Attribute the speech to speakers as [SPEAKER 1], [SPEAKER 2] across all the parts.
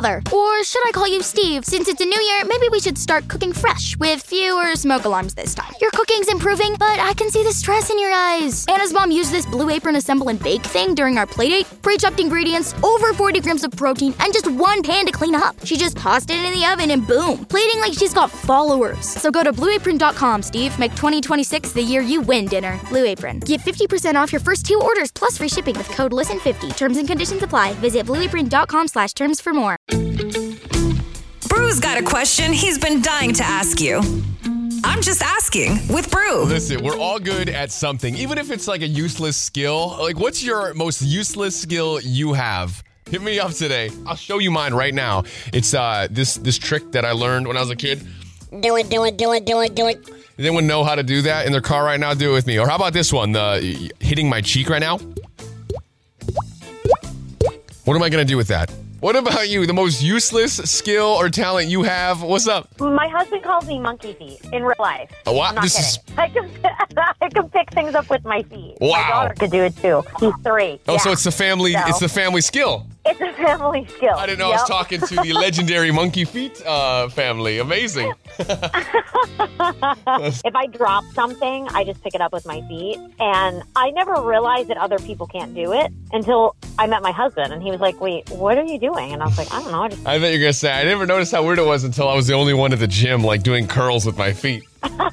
[SPEAKER 1] father. Or should I call you Steve? Since it's a new year, maybe we should start cooking fresh with fewer smoke alarms this time. Your cooking's improving, but I can see the stress in your eyes. Anna's mom used this Blue Apron assemble and bake thing during our playdate. Pre-chopped ingredients, over 40 grams of protein, and just one pan to clean up. She just tossed it in the oven and boom, plating like she's got followers. So go to blueapron.com, Steve. Make 2026 the year you win dinner. Blue Apron. Get 50% off your first 2 orders plus free shipping with code LISTEN50. Terms and conditions apply. Visit blueapron.com/terms for more.
[SPEAKER 2] Brew's got a question he's been dying to ask you. I'm just asking with Brew.
[SPEAKER 3] Listen, we're all good at something, even if it's like a useless skill. Like, what's your most useless skill you have? Hit me up today. I'll show you mine right now. It's this trick that I learned when I was a kid.
[SPEAKER 4] Do it.
[SPEAKER 3] Does anyone know how to do that in their car right now? Do it with me. Or how about this one? Hitting my cheek right now. What am I going to do with that? What about you? The most useless skill or talent you have? What's up?
[SPEAKER 4] My husband calls me monkey feet in real life.
[SPEAKER 3] Oh, wow.
[SPEAKER 4] I'm not kidding. I can pick things up with my feet.
[SPEAKER 3] Wow.
[SPEAKER 4] My daughter could do it too. She's 3.
[SPEAKER 3] Oh, so it's the family. It's the family skill.
[SPEAKER 4] It's a family skill.
[SPEAKER 3] I didn't know I was talking to the legendary monkey feet family. Amazing.
[SPEAKER 4] If I drop something, I just pick it up with my feet. And I never realized that other people can't do it until I met my husband. And he was like, wait, what are you doing? And I was like, I don't know.
[SPEAKER 3] I bet you're going to say, I never noticed how weird it was until I was the only one at the gym, like doing curls with my feet.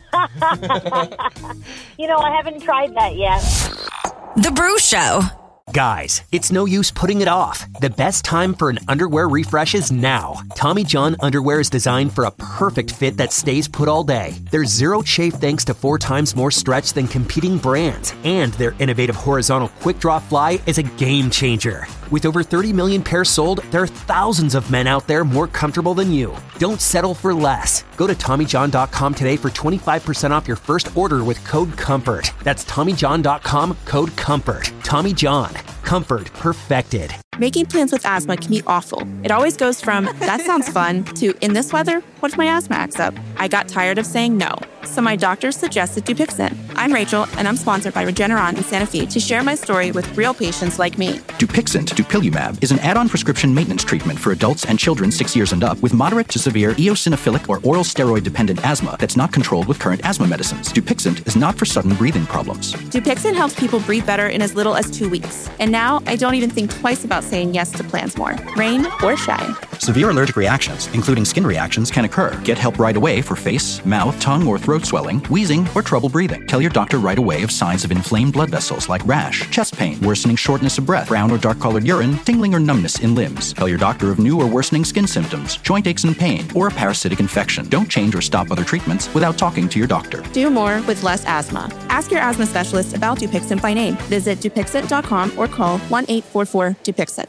[SPEAKER 4] You know, I haven't tried that yet.
[SPEAKER 2] The Brew Show.
[SPEAKER 5] Guys, it's no use putting it off. The best time for an underwear refresh is now. Tommy John underwear is designed for a perfect fit that stays put all day. There's zero chafe thanks to 4 times more stretch than competing brands. And their innovative horizontal quick draw fly is a game changer. With over 30 million pairs sold, there are thousands of men out there more comfortable than you. Don't settle for less. Go to TommyJohn.com today for 25% off your first order with code COMFORT. That's TommyJohn.com, code COMFORT. Tommy John. Comfort perfected.
[SPEAKER 6] Making plans with asthma can be awful. It always goes from, that sounds fun, to, in this weather, what if my asthma acts up? I got tired of saying no, so my doctor suggested Dupixent. I'm Rachel, and I'm sponsored by Regeneron and Sanofi to share my story with real patients like me.
[SPEAKER 7] Dupixent, dupilumab, is an add-on prescription maintenance treatment for adults and children 6 years and up with moderate to severe eosinophilic or oral steroid-dependent asthma that's not controlled with current asthma medicines. Dupixent is not for sudden breathing problems.
[SPEAKER 6] Dupixent helps people breathe better in as little as 2 weeks. And now, I don't even think twice about saying yes to plans more, rain or shine.
[SPEAKER 7] Severe allergic reactions, including skin reactions, can occur. Get help right away for face, mouth, tongue, or throat swelling, wheezing, or trouble breathing. Tell your doctor right away of signs of inflamed blood vessels like rash, chest pain, worsening shortness of breath, brown or dark-colored urine, tingling or numbness in limbs. Tell your doctor of new or worsening skin symptoms, joint aches and pain, or a parasitic infection. Don't change or stop other treatments without talking to your doctor.
[SPEAKER 6] Do more with less asthma. Ask your asthma specialist about Dupixent by name. Visit Dupixent.com or call 1-844-DUPIXENT.